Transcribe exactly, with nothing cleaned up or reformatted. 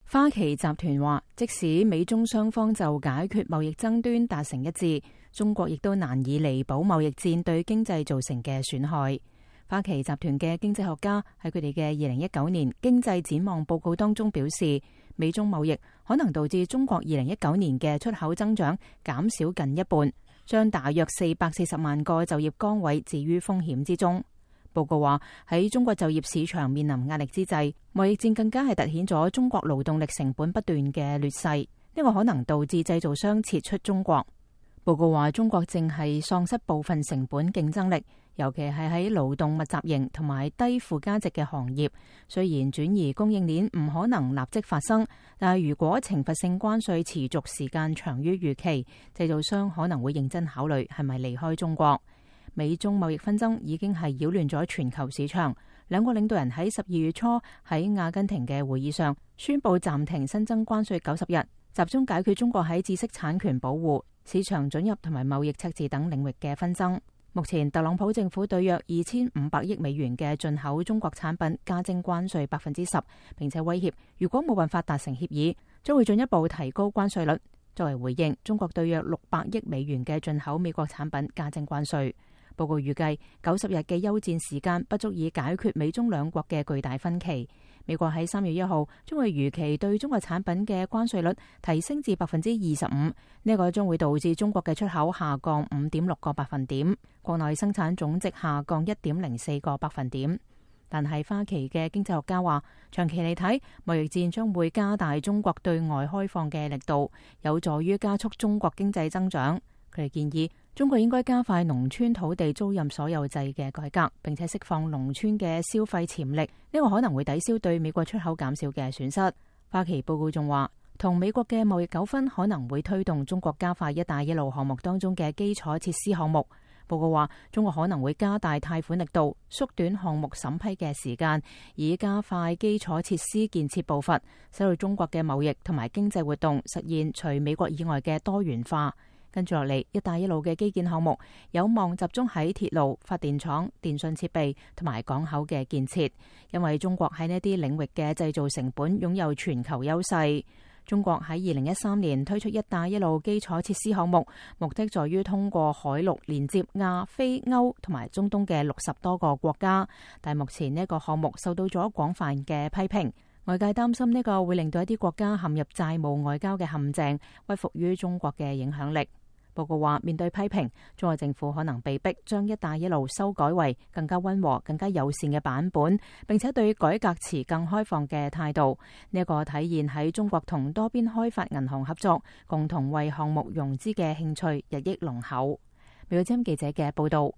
花旗集團話，即使美中雙方就解決貿易爭端達成一致，中國亦都難以彌補貿易戰對經濟造成嘅損害。花旗集團嘅經濟學家喺佢哋嘅二零一九年經濟展望報告當中表示，美中貿易可能導致中國二零一九年嘅出口增長減少近一半，將大約四百四十萬個就業崗位置於風險之中。報告話，喺中國就業市場面臨壓力之際，貿易戰更加係凸顯咗中國勞動力成本不斷嘅劣勢，呢個可能導致製造商撤出中國。報告話，中國正係喪失部分成本競爭力，尤其係喺勞動密集型同埋低附加值嘅行業。雖然轉移供應鏈唔可能立即發生，但係如果懲罰性關稅持續時間長於預期，製造商可能會認真考慮係咪離開中國。美中貿易紛爭已經係擾亂咗全球市場。兩國領導人喺十二月初喺阿根廷嘅會議上宣布暫停新增關稅九十日，集中解決中國喺知識產權保護、市場准入同埋貿易赤字等領域嘅紛爭。目前特朗普政府對約二千五百億美元嘅進口中國產品加徵關稅百分之十，並且威脅如果冇辦法達成協議，將會進一步提高關稅率。作為回應，中國對約六百億美元嘅進口美國產品加徵關稅。報告預計九十日嘅休戰時間不足以解決美中兩國嘅巨大分歧。美國喺三月一號將會如期對中國產品嘅關稅率提升至百分之二十五，呢個將會導致中國嘅出口下降五點六個百分點，國內生產總值下降一點零四個百分點。但係花旗嘅經濟學家話，長期嚟睇，貿易戰將會加大中國對外開放嘅力度，有助於加速中國經濟增長。佢哋建議中國應該加快農村土地租賃所有制嘅改革，並且釋放農村嘅消費潛力，呢個可能會抵消對美國出口減少嘅損失。花旗報告仲話，同美國嘅貿易糾紛可能會推動中國加快一帶一路項目當中嘅基礎設施項目。報告話，中國可能會加大貸款力度，縮短項目審批嘅時間，以加快基礎設施建設步伐，使到中國嘅貿易同埋經濟活動實現除美國以外嘅多元化。跟住落嚟，一帶一路嘅基建項目有望集中喺鐵路、發電廠、電信設備同埋港口嘅建設，因為中國喺呢啲領域嘅製造成本擁有全球優勢。中國喺二零一三年推出一帶一路基礎設施項目，目的在於通過海陸連接亞非歐同埋中東嘅六十多個國家，但目前呢個項目受到咗廣泛嘅批評，外界擔心呢個會令到一啲國家陷入債務外交嘅陷阱，屈服於中國嘅影響力。報告話，面對批評，中國政府可能被逼將一帶一路修改為更加溫和、更加友善嘅版本，並且對改革持更開放嘅態度。呢、這、一個體現喺中國同多邊開發銀行合作，共同為項目融資嘅興趣日益濃厚。美國之音記者嘅報道。